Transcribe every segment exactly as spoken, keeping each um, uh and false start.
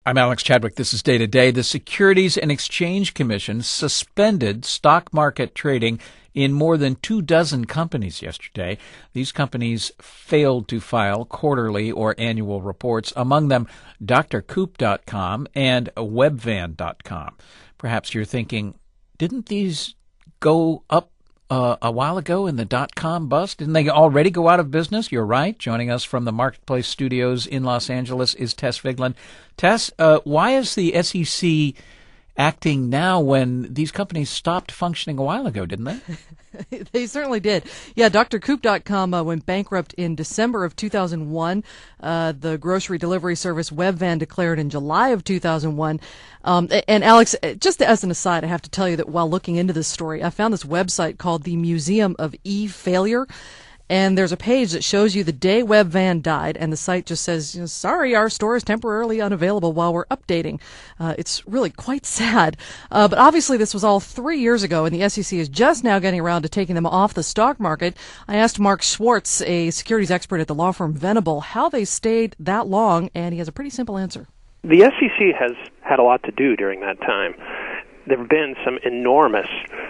I'm Alex Chadwick. This is Day to Day. The Securities and Exchange Commission suspended stock market trading in more than two dozen companies yesterday. These companies failed to file quarterly or annual reports, among them D R Coop dot com and Webvan dot com. Perhaps you're thinking, didn't these go up uh, a while ago in the dot-com bust? Didn't they already go out of business? You're right. Joining us from the Marketplace Studios in Los Angeles is Tess Vigeland. Tess, uh, why is the S E C acting now when these companies stopped functioning a while ago, didn't they? They certainly did. Yeah, D R Coop dot com uh, went bankrupt in December of two thousand one. Uh, the grocery delivery service Webvan declared in July of two thousand one. Um, and Alex, just as an aside, I have to tell you that while looking into this story, I found this website called the Museum of E-Failure. And there's a page that shows you the day Webvan died, and the site just says, you know, sorry, our store is temporarily unavailable while we're updating. Uh, it's really quite sad. Uh, but obviously this was all three years ago, and the S E C is just now getting around to taking them off the stock market. I asked Mark Schwartz, a securities expert at the law firm Venable, how they stayed that long, and he has a pretty simple answer. The S E C has had a lot to do during that time. There have been some enormous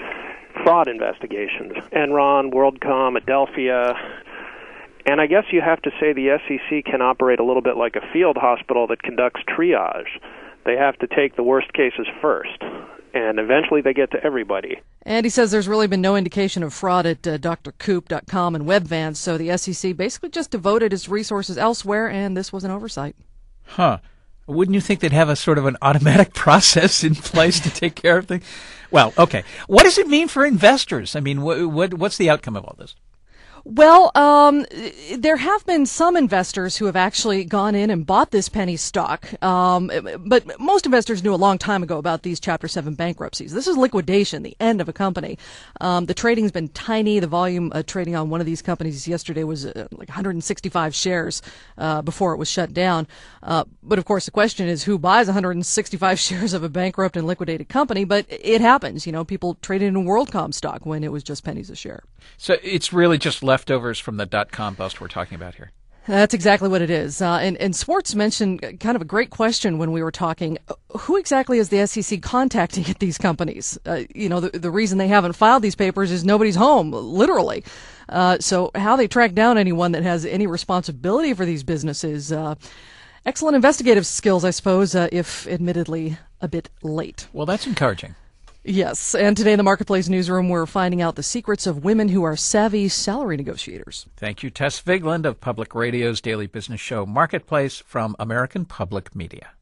fraud investigations, Enron, WorldCom, Adelphia, and I guess you have to say the S E C can operate a little bit like a field hospital that conducts triage. They have to take the worst cases first, and eventually they get to everybody. And he says there's really been no indication of fraud at uh, D R Coop dot com and Webvan, so the S E C basically just devoted its resources elsewhere, and this was an oversight. Huh. Wouldn't you think they'd have a sort of an automatic process in place to take care of things? Well, okay. What does it mean for investors? I mean, what, what what's the outcome of all this? Well, um, there have been some investors who have actually gone in and bought this penny stock, um, but most investors knew a long time ago about these Chapter seven bankruptcies. This is liquidation, the end of a company. Um, the trading's been tiny. The volume uh, trading on one of these companies yesterday was uh, like one hundred sixty-five shares uh, before it was shut down. Uh, but, of course, the question is who buys one hundred sixty-five shares of a bankrupt and liquidated company? But it happens. You know, people traded in WorldCom stock when it was just pennies a share. So it's really just leftovers from the dot-com bust we're talking about here. That's exactly what it is. Uh, and, and Schwartz mentioned kind of a great question when we were talking. Who exactly is the S E C contacting at these companies? Uh, you know, the, the reason they haven't filed these papers is nobody's home, literally. Uh, so how they track down anyone that has any responsibility for these businesses, uh, excellent investigative skills, I suppose, uh, if admittedly a bit late. Well, that's encouraging. Yes, and today in the Marketplace newsroom, we're finding out the secrets of women who are savvy salary negotiators. Thank you, Tess Vigeland of Public Radio's daily business show Marketplace from American Public Media.